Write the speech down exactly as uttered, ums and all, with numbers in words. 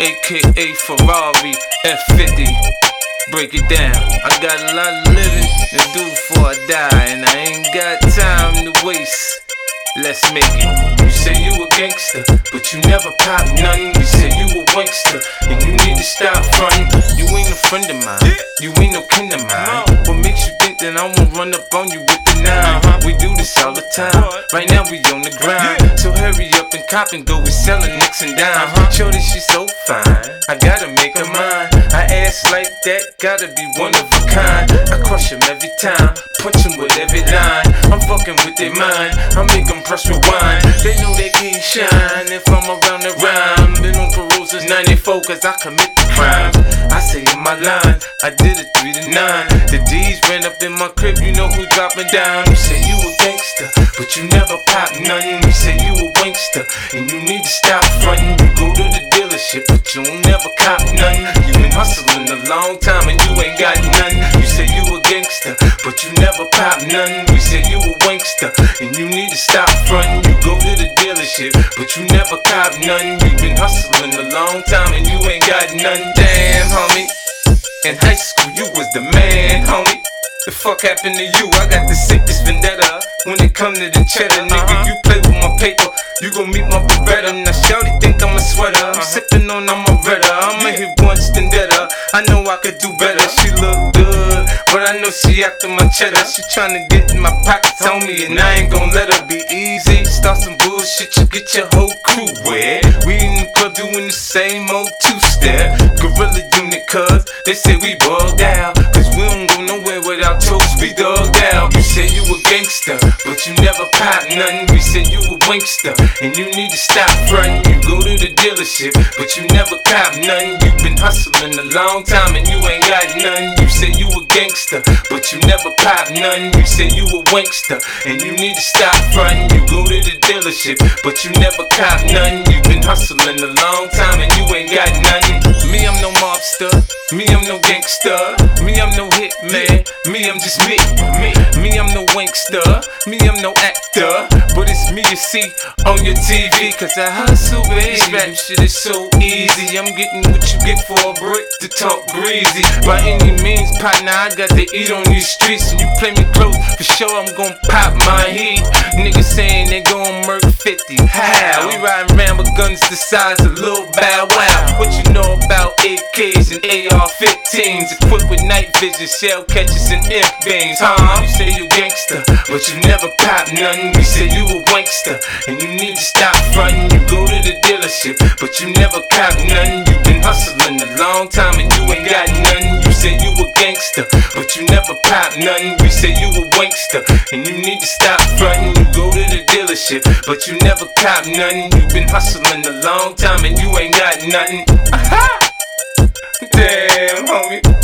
aka Ferrari F fifty. Break it down. I got a lot of living to do before I die, and I ain't got time to waste. Let's make it. You say you a gangster, but you never pop nothing. You say you a wankster, and you need to stop frontin'. You ain't a friend of mine, you ain't no kin of mine. What makes you think that I won't run up on you with the nine? We do this all the time. Right now we on the grind, so hurry up and cop and go. We sellin' nicks and dimes. Shorty, she so fine, I gotta make her mine. I ass like that, gotta be one of a kind. I crush him every time, punch him with every line. I'm fucking with their mind, I make them press rewind. They know they can't shine if I'm around the rhyme. Been on parole since ninety-four cause I commit the crimes. I say in my line, I did it three to nine. The D's ran up in my crib, you know who dropping down. You say you a gangster, but you never pop nothing. You say you a wankster, and you need to stop frontin'. You go to the dealership, but you don't never cop nothing. You been hustling a long time and you ain't got nothing. You say you a gangster, but you never pop nothing. We say you a wankster, and you need to stop frontin'. You go to the dealership, but you never cop nothing. You been hustling a long time and you ain't got nothing. Damn, homie, in high school you was the man, homie. The fuck happened to you? I got the sickest vendetta. When it come to the cheddar, nigga, you play with my paper, you gon' meet my Beretta. Now shawty think I'm a sweater, I'm sippin' on I'm a Retta. I'ma hit once then better, I know I could do better. She look good, but I know she after my cheddar. She tryna get in my pockets on me, and I ain't gon' let her be easy. Start some bullshit, you get your whole crew wet. We in the club doing the same old two-step. Gorilla unit, cuz they say we bugged out, cause we don't go nowhere without toast, we dug down. You say you a gangster, but you never pop nothing. We say you a wankster, and you need to stop frontin'. You go to the dealership, but you never cop nothing. You been hustling a long time and you ain't got nothing. You say you a gangster, but you never pop nothing. You say you a wankster, and you need to stop frontin'. You go to the dealership, but you never cop nothing. You been hustling a long time and you ain't got nothing. Me, I'm no mobster, me, I'm no gangster, me, I'm no hitman, me, I'm just me, me, me, I'm no wankster, me, I'm no actor, but it's me you see on your T V, cause I hustle, baby. This rap shit is so easy, I'm getting what you get for a brick to talk greasy. By any means, partner, I got to eat on these streets, and you play me close, for sure I'm gon' pop my heat. Niggas saying they gon' murk fifty, how? We riding around with guns the size of Lil Bow Wow. What you know about A Ks and A R fifteens, equipped with night vision, shell catchers and imp beams, huh? You say you gangster, but you never pop nothing. We say you a wankster, and you need to stop frontin'. You go to the dealership, but you never cop nothing. You been hustling a long time and you ain't got nothing. You say you a gangster, but you never pop nothing. We say you a wankster, and you need to stop frontin'. You go to the dealership, but you never cop nothing. You been hustling a long time and you ain't got nothing. Aha! Damn, homie.